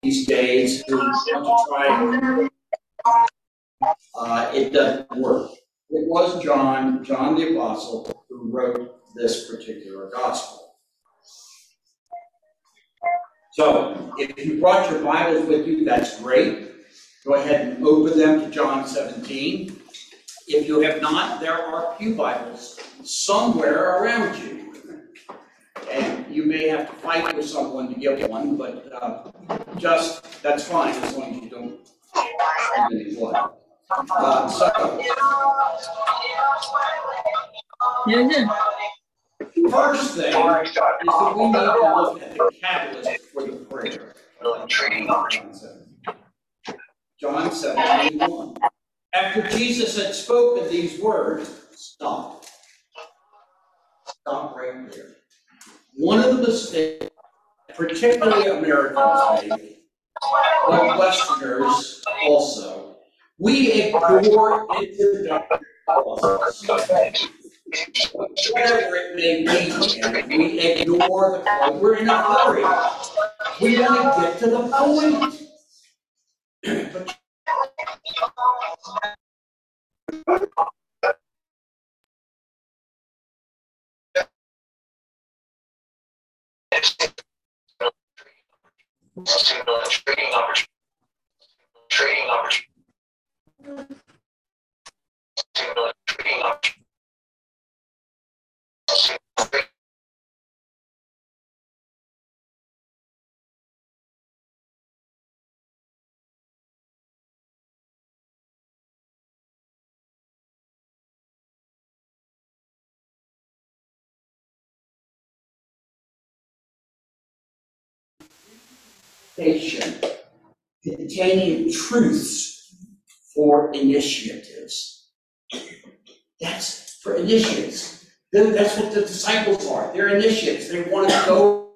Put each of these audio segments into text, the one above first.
these days who want to try it doesn't work. It was John the Apostle, who wrote this particular gospel. So, if you brought your Bibles with you, that's great. Go ahead and open them to John 17. If you have not, there are pew Bibles somewhere around you. And you may have to fight with someone to get one, but that's fine as long as you don't have any blood. First thing is that we need to look at the catalyst for the prayer. John 17:1. After Jesus had spoken these words, stop right there. One of the mistakes, particularly Americans make, but Westerners also, we ignore introductory clauses. Whatever it may be, and we ignore the point. We're in a hurry. We want to get to the point. Containing truths for initiatives. That's for initiates. That's what the disciples are. They're initiates. They want to go.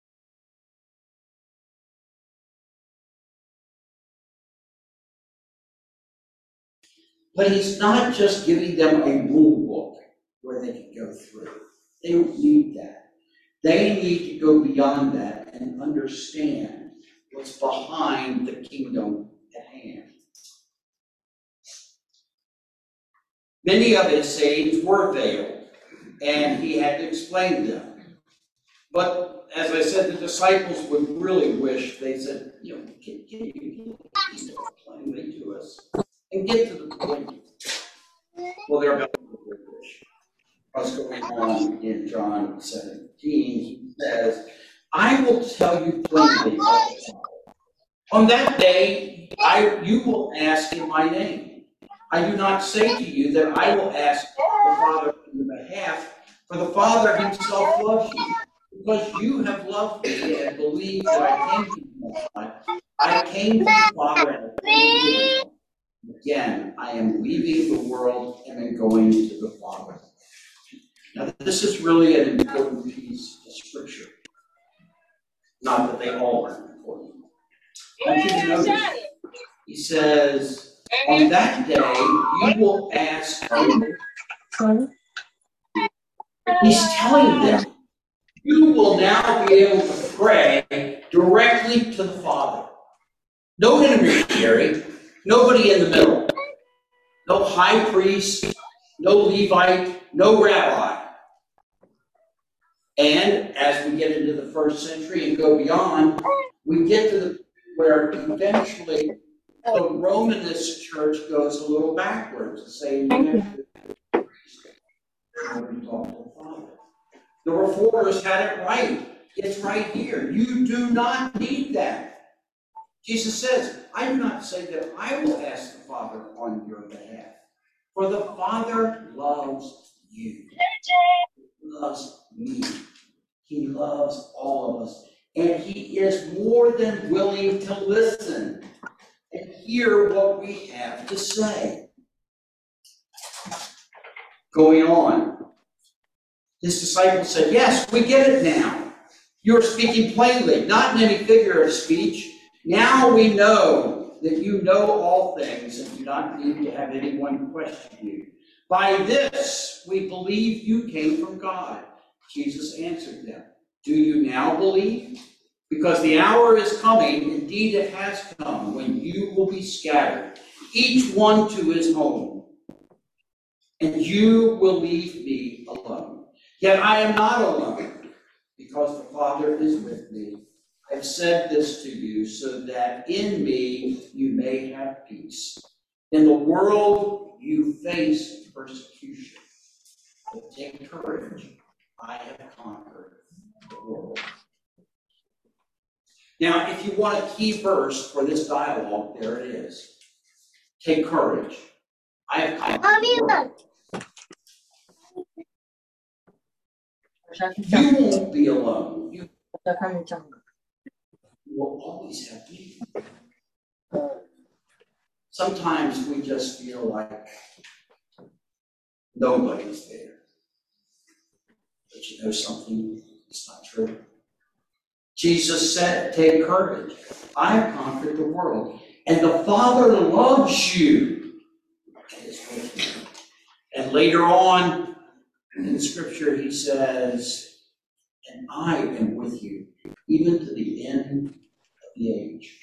But he's not just giving them a rule book where they can go through. They don't need that. They need to go beyond that and understand what's behind the kingdom at hand. Many of his sayings were veiled, and he had to explain them. But as I said, the disciples would really wish they said, can you explain it to us and get to the point? Well, they're about to wish. What's going on in John 17? He says, I will tell you plainly, on that day, you will ask in my name. I do not say to you that I will ask the Father on your behalf, for the Father himself loves you, because you have loved me and believed that I came from God. I came to the Father and I came to you. Again, I am leaving the world and am going to the Father. Now, this is really an important piece of Scripture. Not that they all are important. I want you to notice, he says, on that day, you will ask me. He's telling them, you will now be able to pray directly to the Father. No intermediary, nobody in the middle. No high priest, no Levite, no rabbi. And as we get into the first century and go beyond, we get to where eventually the Romanist church goes a little backwards, saying you have to talk to the Father. The Reformers had it right. It's right here. You do not need that. Jesus says, I do not say that I will ask the Father on your behalf, for the Father loves you. He loves me. He loves all of us. And he is more than willing to listen and hear what we have to say. Going on, his disciples said, yes, we get it now. You're speaking plainly, not in any figure of speech. Now we know that you know all things and do not need to have anyone question you. By this, we believe you came from God. Jesus answered them, do you now believe? Because the hour is coming, indeed it has come, when you will be scattered, each one to his home, and you will leave me alone. Yet I am not alone, because the Father is with me. I have said this to you so that in me you may have peace. In the world you face persecution, but take courage. I have conquered the world. Now, if you want a key verse for this dialogue, there it is. Take courage. I have conquered the world. You won't be alone. You will always have me. Sometimes we just feel like nobody's there. But you know something? It's not true. Jesus said, take courage. I have conquered the world. And the Father loves you. And later on in Scripture, he says, and I am with you, even to the end of the age.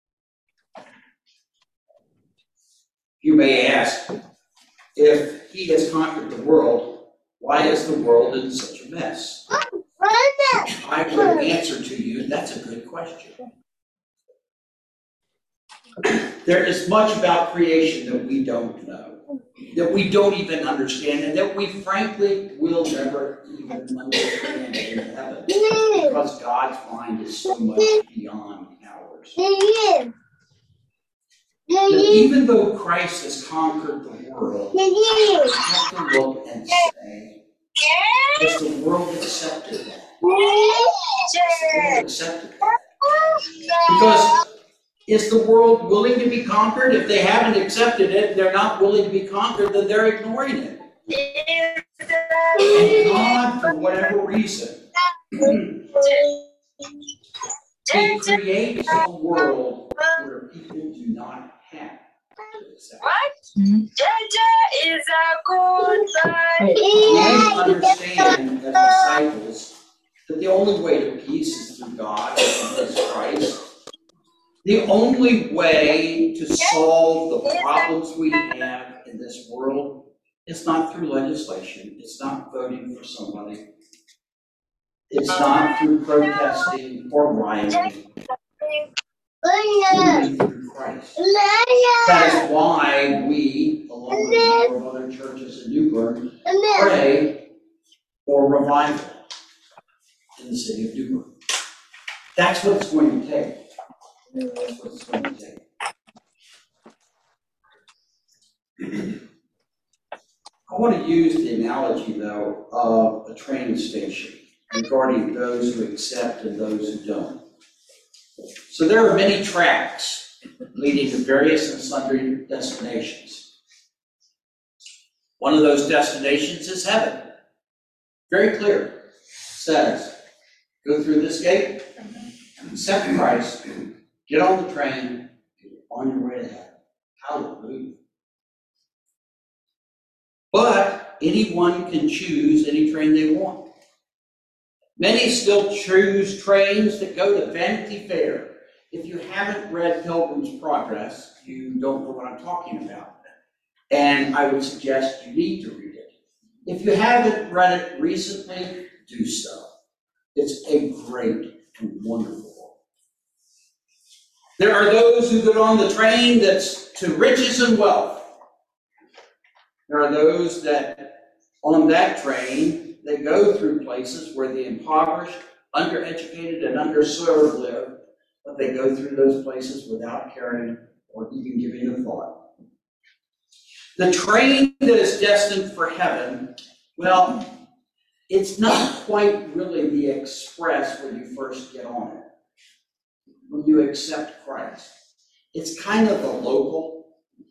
You may ask, if he has conquered the world, why is the world in such a mess? I would answer to you, that's a good question. There is much about creation that we don't know, that we don't even understand, and that we frankly will never even understand in heaven, because God's mind is so much beyond ours. That even though Christ has conquered the world, we have to look and say, does the world accepted that? Accepted that. Because is the world willing to be conquered? If they haven't accepted it, they're not willing to be conquered, then they're ignoring it. And God, for whatever reason, He creates a world where people do not have to accept it. Jaja is a good boy. We understand as disciples that the only way to peace is through God and Jesus Christ. The only way to solve the problems we have in this world is not through legislation. It's not voting for somebody. It's not through protesting or rioting. Only through Christ. That is why we, along with a number of other churches in New Bern, pray for revival in the city of New Bern. That's what it's going to take. That's what it's going to take. I want to use the analogy, though, of a train station regarding those who accept and those who don't. So there are many tracks leading to various and sundry destinations. One of those destinations is heaven. Very clear. It says, go through this gate, accept Christ, get on the train, on your way to heaven. Hallelujah. But anyone can choose any train they want. Many still choose trains that go to Vanity Fair. If you haven't read Pilgrim's Progress, you don't know what I'm talking about. And I would suggest you need to read it. If you haven't read it recently, do so. It's a great and wonderful book. There are those who get on the train that's to riches and wealth. There are those that on that train, they go through places where the impoverished, undereducated, and underserved live, but they go through those places without caring or even giving a thought. The train that is destined for heaven, well, it's not quite really the express when you first get on it, when you accept Christ. It's kind of a local.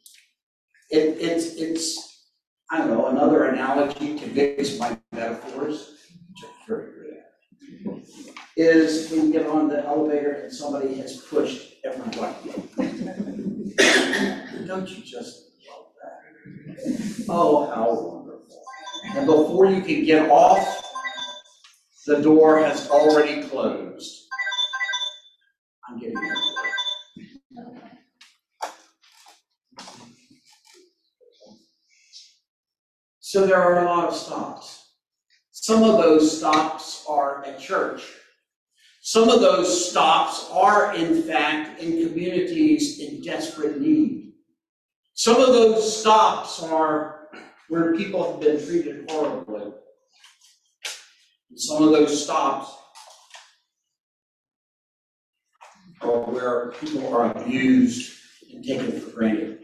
It's I don't know, another analogy to mix my metaphors, which I'm very good at, is when you get on the elevator and somebody has pushed every button. Don't you just love that? Oh, how wonderful. And before you can get off, the door has already closed. So there are a lot of stops. Some of those stops are at church. Some of those stops are, in fact, in communities in desperate need. Some of those stops are where people have been treated horribly. And some of those stops are where people are abused and taken for granted.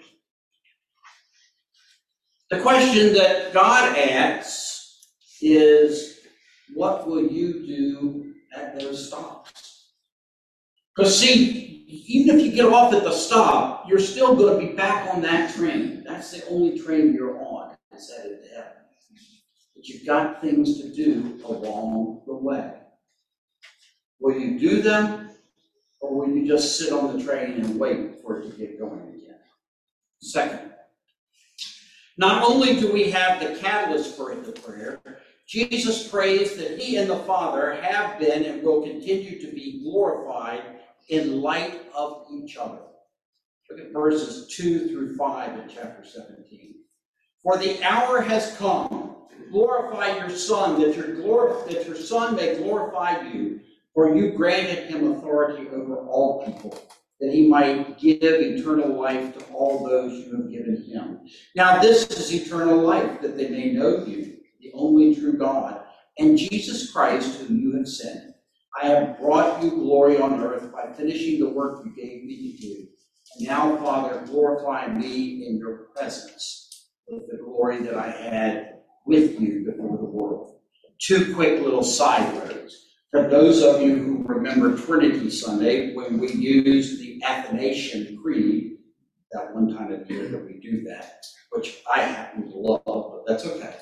The question that God asks is, what will you do at those stops? Because see, even if you get off at the stop, you're still going to be back on that train. That's the only train you're on, is headed to heaven. But you've got things to do along the way. Will you do them, or will you just sit on the train and wait for it to get going again? Second, not only do we have the catalyst for the prayer, Jesus prays that he and the Father have been and will continue to be glorified in light of each other. Look at verses 2 through 5 in chapter 17. For the hour has come. Glorify your Son, that your Son may glorify you, for you granted him authority over all people, that he might give eternal life to all those you have given him. Now this is eternal life, that they may know you, the only true God, and Jesus Christ, whom you have sent. I have brought you glory on earth by finishing the work you gave me to do. And now, Father, glorify me in your presence with the glory that I had with you before the world. Two quick little side roads. For those of you who remember Trinity Sunday, when we used the Athanasian Creed, that one time of year that we do that, which I happen to love, but that's okay.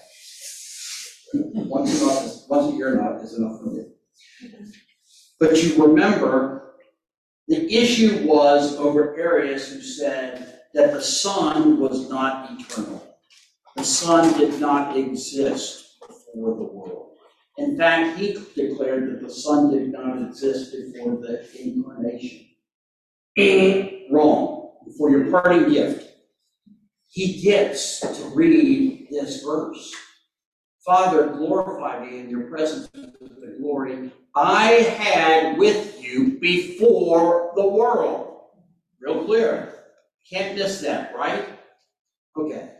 Once a year enough is enough for me. But you remember, the issue was over Arius, who said that the Son was not eternal. The Son did not exist before the world. In fact, he declared that the Son did not exist before the incarnation. Wrong. For your parting gift, he gets to read this verse. Father, glorify me in your presence with the glory I had with you before the world. Real clear. Can't miss that, right? Okay.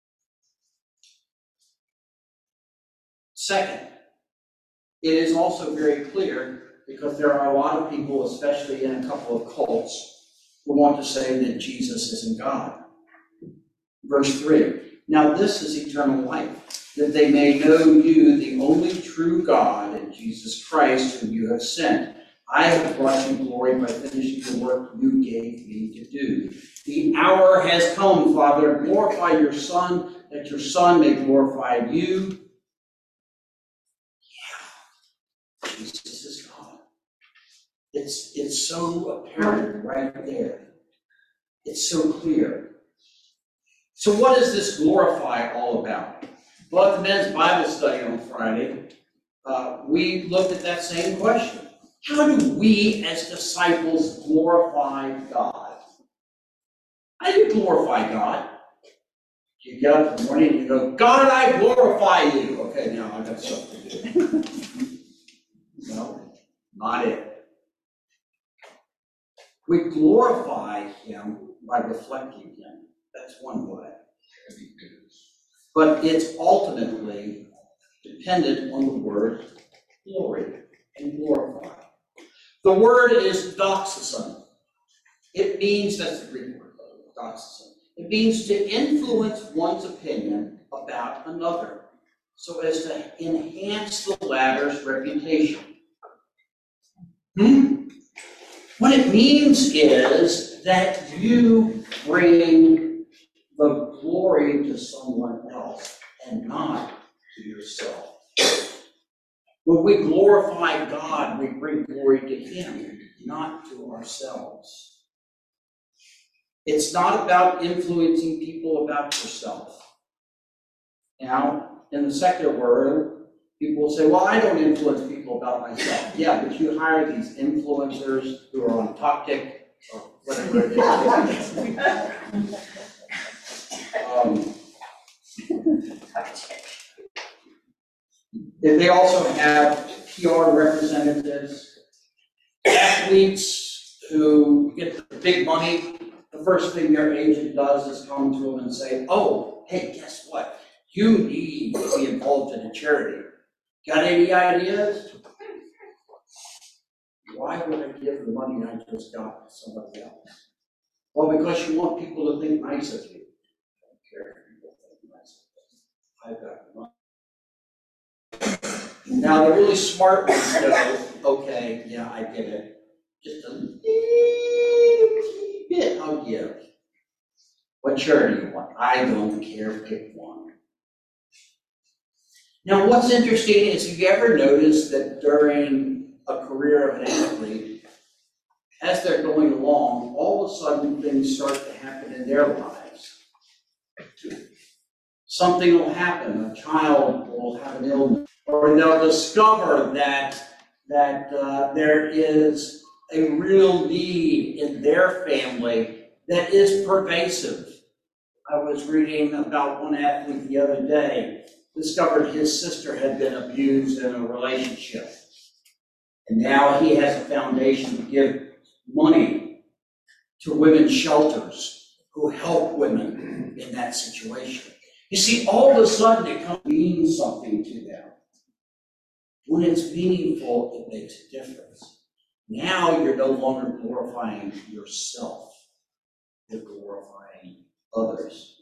Second, it is also very clear, because there are a lot of people, especially in a couple of cults, who want to say that Jesus isn't God. Verse 3, now this is eternal life, that they may know you, the only true God, and Jesus Christ, whom you have sent. I have brought you glory by finishing the work you gave me to do. The hour has come, Father. Glorify your Son, that your Son may glorify you. Yeah, Jesus is God. It's so apparent right there. It's so clear. So what is this glorify all about? Well, at the men's Bible study on Friday, we looked at that same question. How do we as disciples glorify God? How do you glorify God? You get up in the morning and you go, God, I glorify you. Okay, now I got stuff to do. No, not it. We glorify him by reflecting him. That's one way. But it's ultimately dependent on the word glory and glorify. The word is doxason. It means, that's the Greek word, doxason. It means to influence one's opinion about another so as to enhance the latter's reputation. What it means is that you bring the glory to someone else and not to yourself. When we glorify God, we bring glory to him, not to ourselves. It's not about influencing people about yourself. Now, in the secular world, people will say, well, I don't influence people about myself. Yeah, but you hire these influencers who are on TokTik or whatever it is. They also have PR representatives, athletes who get the big money. The first thing their agent does is come to them and say, oh, hey, guess what? You need to be involved in a charity. Got any ideas? Why would I give the money I just got to somebody else? Well, because you want people to think nice of you. I don't care if people think nice of you. I've got the money. Now, the really smart ones go, okay, yeah, I get it. Just a little bit I'll give. What charity do you want? I don't care, pick one. Now, what's interesting is, have you ever noticed that during a career of an athlete, as they're going along, all of a sudden things start to happen in their lives. Something will happen, a child will have an illness, or they'll discover that there is a real need in their family that is pervasive. I was reading about one athlete the other day, discovered his sister had been abused in a relationship. And now he has a foundation to give money to women's shelters who help women in that situation. You see, all of a sudden it comes to mean something to them. When it's meaningful, it makes a difference. Now you're no longer glorifying yourself, you're glorifying others.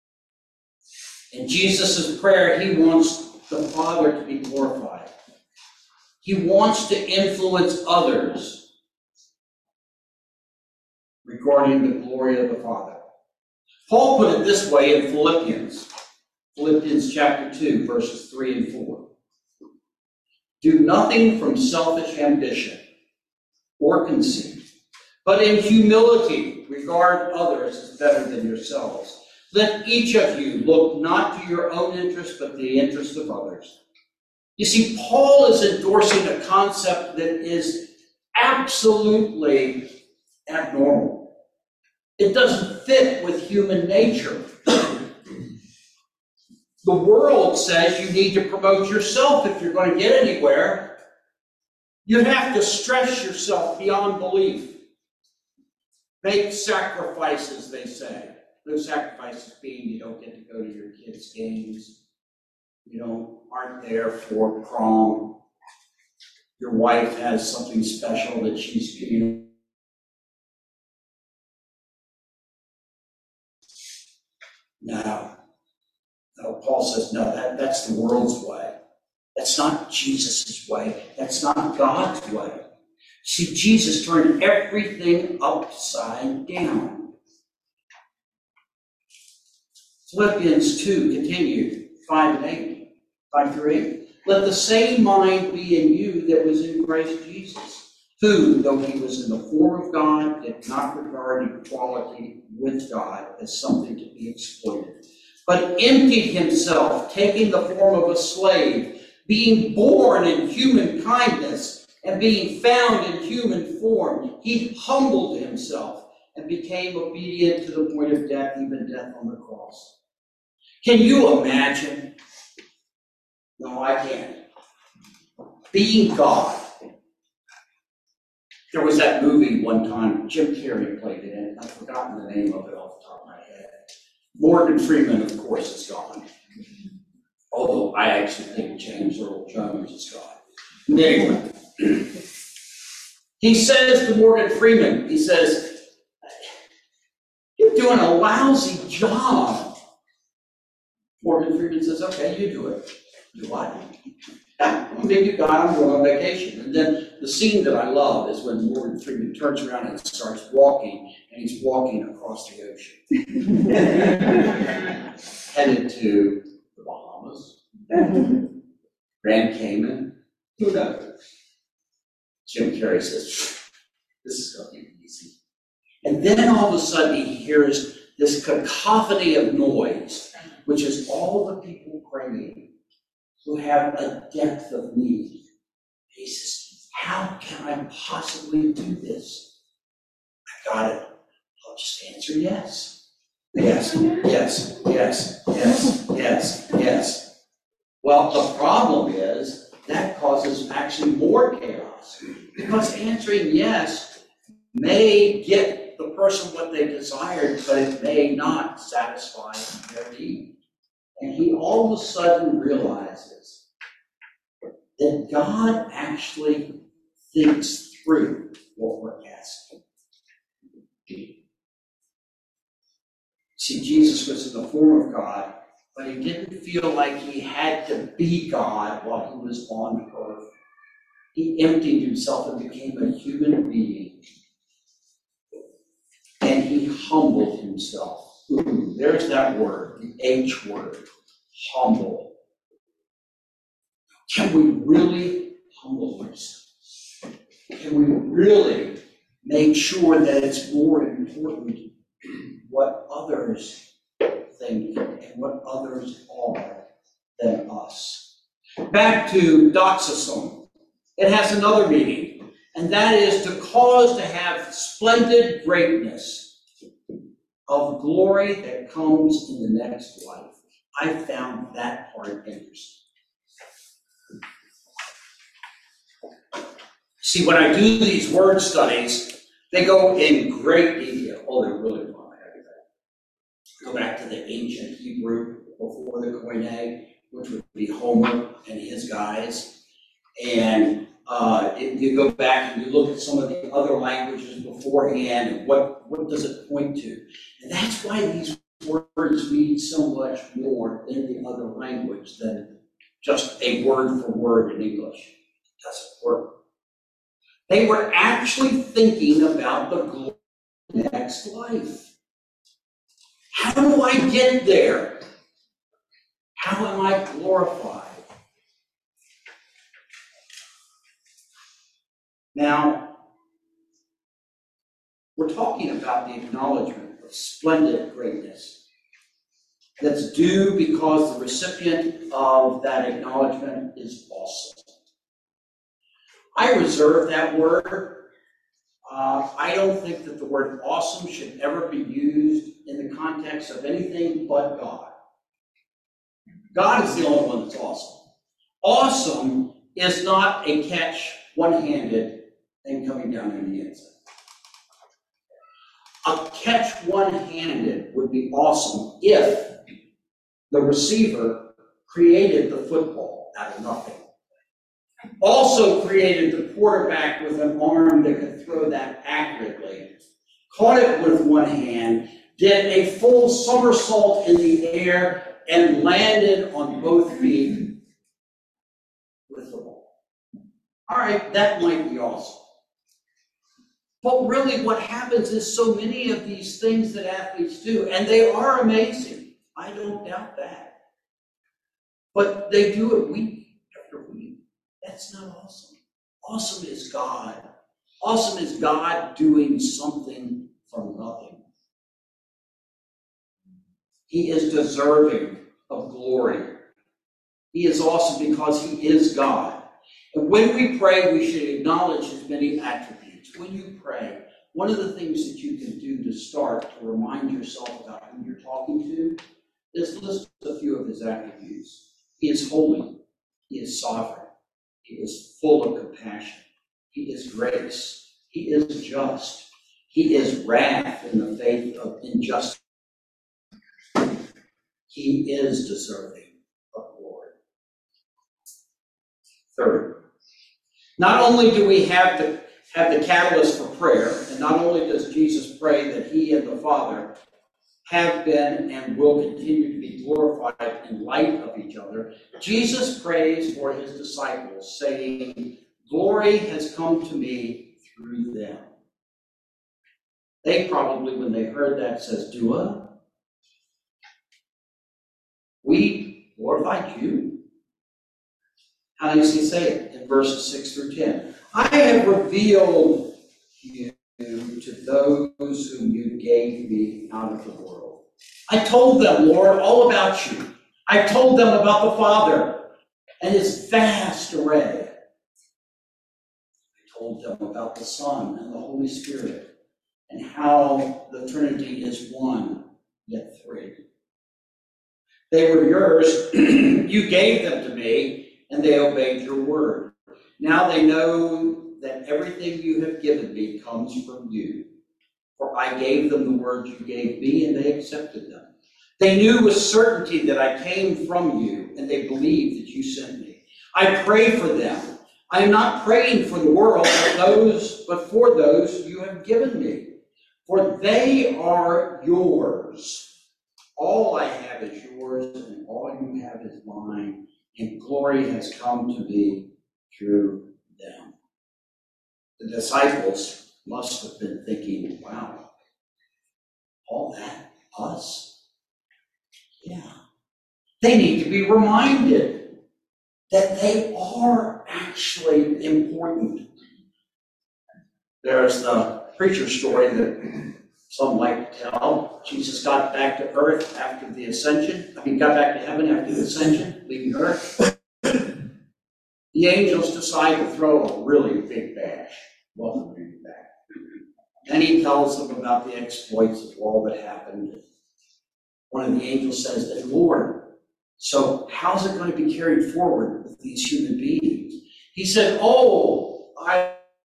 In Jesus' prayer, he wants the Father to be glorified. He wants to influence others regarding the glory of the Father. Paul put it this way in Philippians chapter 2, verses 3 and 4. Do nothing from selfish ambition or conceit, but in humility regard others as better than yourselves. Let each of you look not to your own interest, but the interest of others. You see, Paul is endorsing a concept that is absolutely abnormal. It doesn't fit with human nature. The world says you need to promote yourself if you're going to get anywhere. You have to stress yourself beyond belief. Make sacrifices, they say. Those sacrifices being you don't get to go to your kids' games. You aren't there for prom. Your wife has something special that she's giving you. No, Paul says, no, that's the world's way. That's not Jesus' way. That's not God's way. See, Jesus turned everything upside down. Philippians 2 continued, 5 through 8. Let the same mind be in you that was in Christ Jesus, who, though he was in the form of God, did not regard equality with God as something to be exploited, but emptied himself, taking the form of a slave, being born in human kindness, and being found in human form. He humbled himself and became obedient to the point of death, even death on the cross. Can you imagine? No, I can't. Being God. There was that movie one time, Jim Carrey played it in. I've forgotten the name of it off the top of my head. Morgan Freeman, of course, is gone. Although I actually think James Earl Jones is gone. Anyway, he says to Morgan Freeman, he says, you're doing a lousy job. Morgan Freeman says, okay, you do it. Do what? Maybe God, I'm going on vacation. And then the scene that I love is when Morgan Freeman turns around and starts walking, and he's walking across the ocean. Headed to the Bahamas, Grand Cayman, who knows? Jim Carrey says, this is going to be easy. And then all of a sudden he hears this cacophony of noise, which is all the people praying who have a depth of need. He says, how can I possibly do this? I got it. I'll just answer yes. Yes, yes, yes, yes, yes, yes. Well, the problem is that causes actually more chaos, because answering yes may get the person what they desired, but it may not satisfy their need. And he all of a sudden realizes that God actually thinks through what we're asking. See, Jesus was in the form of God, but he didn't feel like he had to be God while he was on earth. He emptied himself and became a human being. And he humbled himself. Ooh, there's that word, the H word, humble. Can we really humble ourselves? Can we really make sure that it's more important what others think and what others are than us? Back to doxosome. It has another meaning, and that is to cause to have splendid greatness of glory that comes in the next life. I found that part interesting. See, when I do these word studies, they go in great detail. Oh, they're really fun. Go back to the ancient Hebrew before the Koine, which would be Homer and his guys. And you go back and you look at some of the other languages beforehand, and what does it point to? And that's why these words mean so much more in the other language than just a word for word in English. It doesn't work. They were actually thinking about the next life. How do I get there? How am I glorified? Now, we're talking about the acknowledgement of splendid greatness that's due because the recipient of that acknowledgement is awesome. I reserve that word. I don't think that the word awesome should ever be used in the context of anything but God. God is the only one that's awesome. Awesome is not a catch one-handed thing coming down in the inside. A catch one-handed would be awesome if the receiver created the football out of nothing. Also created the quarterback with an arm that could throw that accurately, caught it with one hand, did a full somersault in the air, and landed on both feet with the ball. All right, that might be awesome. But really what happens is so many of these things that athletes do, and they are amazing, I don't doubt that. But they do it week after week. That's not awesome. Awesome is God. Awesome is God doing something from nothing. He is deserving of glory. He is awesome because he is God. And when we pray, we should acknowledge his many attributes. When you pray, one of the things that you can do to start to remind yourself about who you're talking to is list a few of his attributes. He is holy. He is sovereign. He is full of compassion. He is grace. He is just. He is wrath in the face of injustice. He is deserving of glory. Third, not only do we have the catalyst for prayer, and not only does Jesus pray that he and the Father have been and will continue to be glorified in light of each other, Jesus prays for his disciples, saying, "Glory has come to me through them." They probably, when they heard that, says, "Dua, we glorified you?" How does he say it? In verses 6 through 10. "I have revealed you to those whom you gave me out of the world. I told them, Lord, all about you. I told them about the Father and his vast array. I told them about the Son and the Holy Spirit and how the Trinity is one, yet three. They were yours. You gave them to me, and they obeyed your word. Now they know that everything you have given me comes from you. For I gave them the words you gave me, and they accepted them. They knew with certainty that I came from you, and they believed that you sent me. I pray for them. I am not praying for the world, but for those you have given me. For they are yours. All I have is yours, and all you have is mine, and glory has come to me through them. The disciples must have been thinking, wow, all that, us? Yeah. They need to be reminded that they are actually important. There's the preacher story that some like to tell. Jesus got back to earth after the ascension. Got back to heaven after the ascension, leaving earth. The angels decide to throw a really big bash. Welcome him back. Then he tells them about the exploits of all that happened. One of the angels says, "And Lord, so how's it going to be carried forward with these human beings?" He said, "Oh, I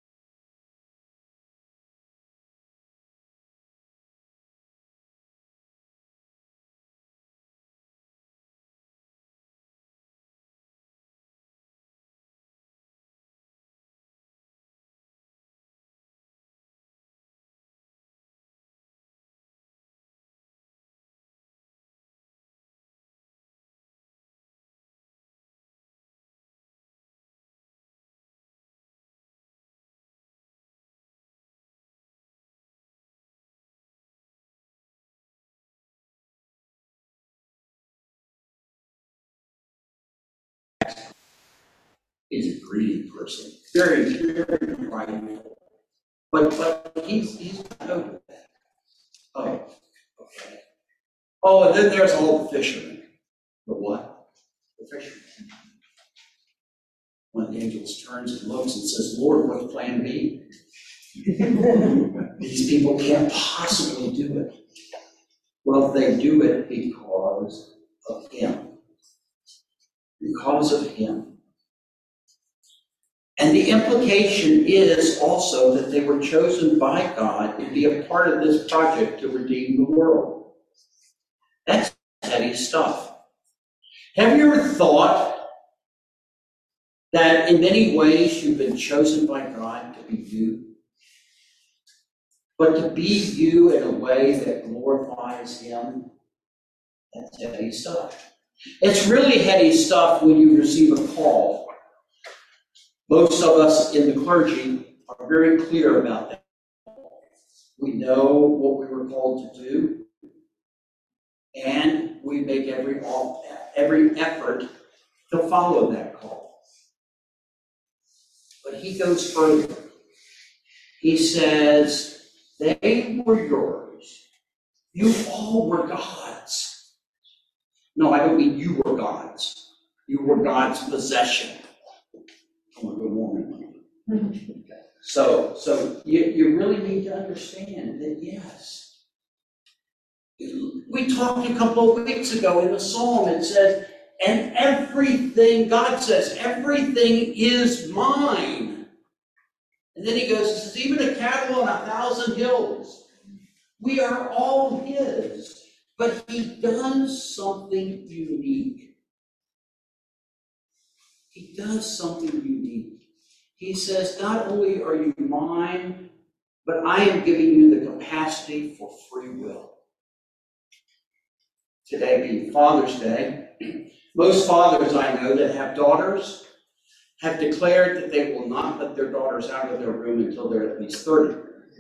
is a greedy person, very, very prideful. But he's not over that. Oh, okay. Oh, and then there's all the fishermen. The what? The fishermen. One of the angels turns and looks and says, "Lord, what's plan B? These people can't possibly do it." Well, they do it because of him. Because of him. And the implication is also that they were chosen by God to be a part of this project to redeem the world. That's heavy stuff. Have you ever thought that in many ways you've been chosen by God to be you? But to be you in a way that glorifies him, that's heavy stuff. It's really heavy stuff when you receive a call. Most of us in the clergy are very clear about that. We know what we were called to do, and we make every effort to follow that call. But he goes further. He says, they were yours. You all were God's. No, I don't mean you were God's. You were God's possession. I'm a good woman. So you really need to understand that, yes. We talked a couple of weeks ago in the Psalm, it says, and everything, God says, everything is mine. And then he goes, he says, even a cattle on 1,000 hills. We are all his. But he does something unique. He does something unique. He says, not only are you mine, but I am giving you the capacity for free will. Today being Father's Day, most fathers I know that have daughters have declared that they will not let their daughters out of their room until they're at least 30.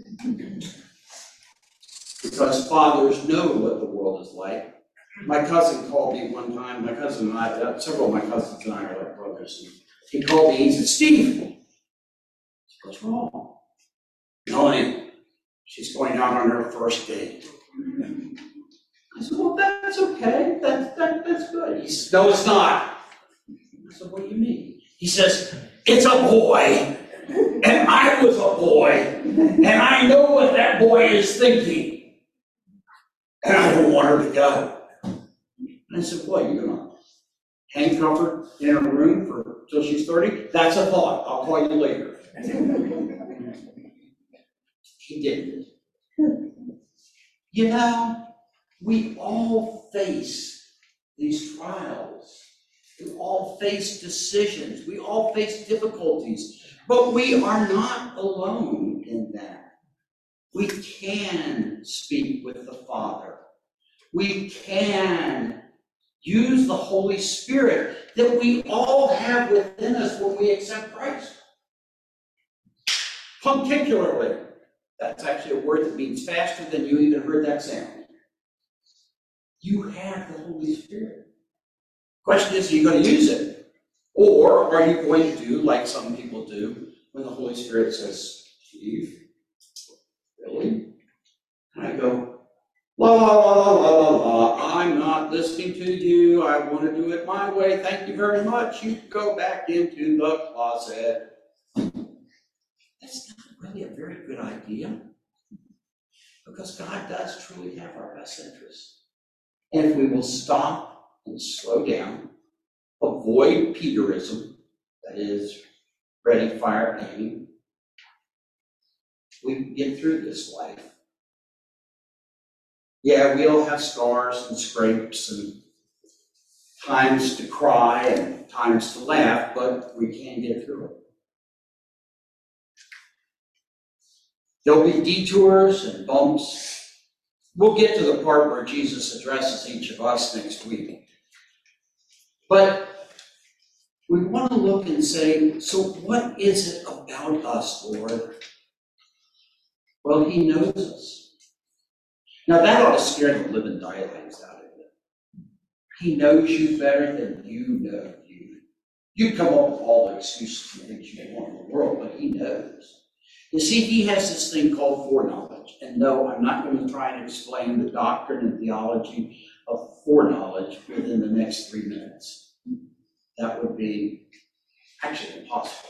Because fathers know what the world is like. My cousin called me one time, my cousin and I, several of my cousins and I are like brothers. And he called me, he said, "Steve," "What's wrong?" "Melanie, she's going out on her first date." I said, "Well, that's okay, that's good." He said, "No, it's not." I said, "What do you mean?" He says, "It's a boy, and I was a boy, and I know what that boy is thinking, and I don't want her to go." And I said, what, you're gonna handcuff her in her room till she's 30? That's a thought, I'll call you later. He didn't. You know, we all face these trials. We all face decisions. We all face difficulties. But we are not alone in that. We can speak with the Father. We can use the Holy Spirit that we all have within us when we accept Christ. Particularly, that's actually a word that means faster than you even heard that sound. You have the Holy Spirit. Question is, are you going to use it? Or are you going to do like some people do when the Holy Spirit says, Steve, really? And I go, la, la, la, la, la, la, la, I'm not listening to you. I want to do it my way. Thank you very much. You go back into the closet. That's not really a very good idea, because God does truly have our best interests. And if we will stop and slow down, avoid Peterism, that is, ready, fire, aim, we can get through this life. Yeah, we all have scars and scrapes and times to cry and times to laugh, but we can get through it. There'll be detours and bumps. We'll get to the part where Jesus addresses each of us next week. But we want to look and say, so what is it about us, Lord? Well, He knows us. Now that ought to scare the living daylights out of you. He knows you better than you know you. You come up with all the excuses and things you want in the world, but He knows. You see, He has this thing called foreknowledge. And no, I'm not going to try and explain the doctrine and theology of foreknowledge within the next 3 minutes. That would be actually impossible.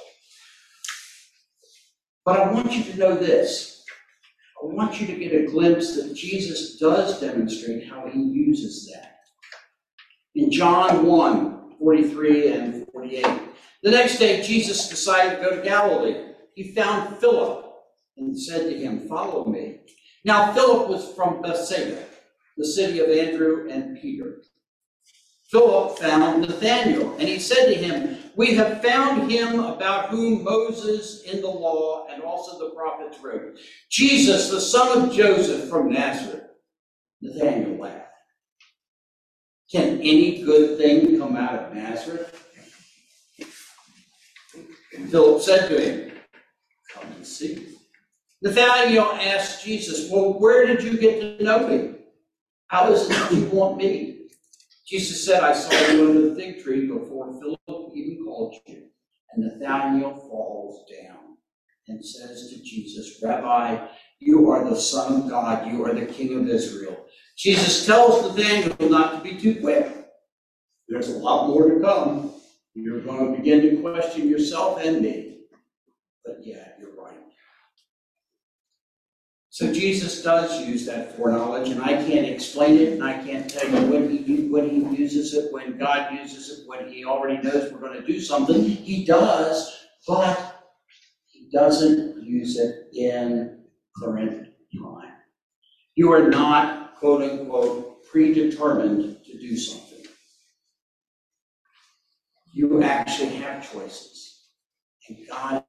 But I want you to know this. I want you to get a glimpse that Jesus does demonstrate how He uses that. In John 1, 43 and 48, the next day Jesus decided to go to Galilee. He found Philip and said to him, follow me. Now Philip was from Bethsaida, the city of Andrew and Peter. Philip found Nathanael, and he said to him, we have found him about whom Moses in the law and also the prophets wrote, Jesus, the son of Joseph from Nazareth. Nathanael laughed. Can any good thing come out of Nazareth? Philip said to him, come and see. Nathanael asked Jesus, well, where did you get to know me? How is it that you want me? Jesus said, I saw you under the fig tree before Philip even called you. And Nathanael falls down and says to Jesus, Rabbi, you are the Son of God. You are the King of Israel. Jesus tells Nathanael not to be too quick. There's a lot more to come. You're going to begin to question yourself and me. But yeah, you're right. So Jesus does use that foreknowledge, and I can't explain it, and I can't tell you when he uses it, when God uses it, when He already knows we're going to do something. He does, but He doesn't use it in current time. You are not, quote unquote, predetermined to do something. You actually have choices, and God.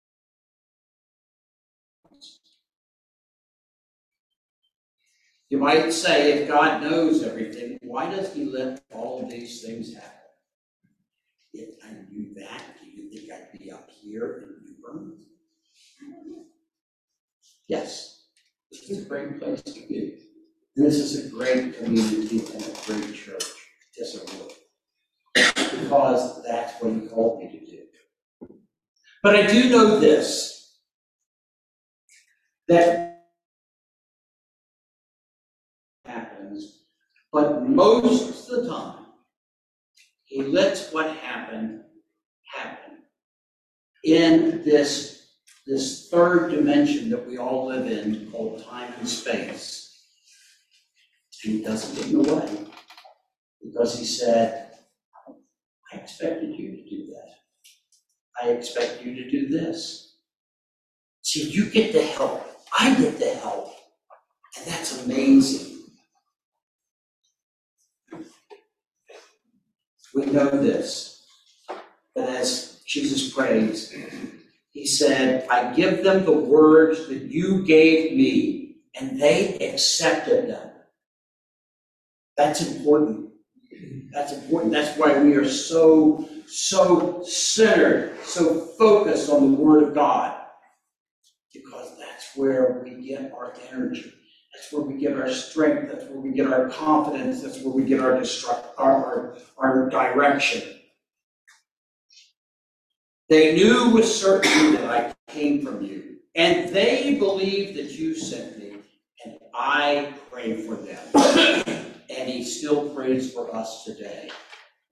You might say, if God knows everything, why does He let all of these things happen? If I knew that, do you think I'd be up here in New Bern? Yes, this is a great place to be. This is a great community and a great church. Yes, it will. Because that's what He called me to do. But I do know this, that happens, but most of the time, He lets what happened happen in this third dimension that we all live in called time and space. And He doesn't get in the way. because he said, I expected you to do that. I expect you to do this. See, you get to help. I get to help. And that's amazing. We know this, that as Jesus prays, he said, I give them the words that you gave me, and they accepted them. That's important. That's important. That's why we are so centered, so focused on the Word of God. Because that's where we get our energy. That's where we get our strength. That's where we get our confidence. That's where we get our direction. They knew with certainty that I came from you, and they believed that you sent me, and I pray for them. And he still prays for us today.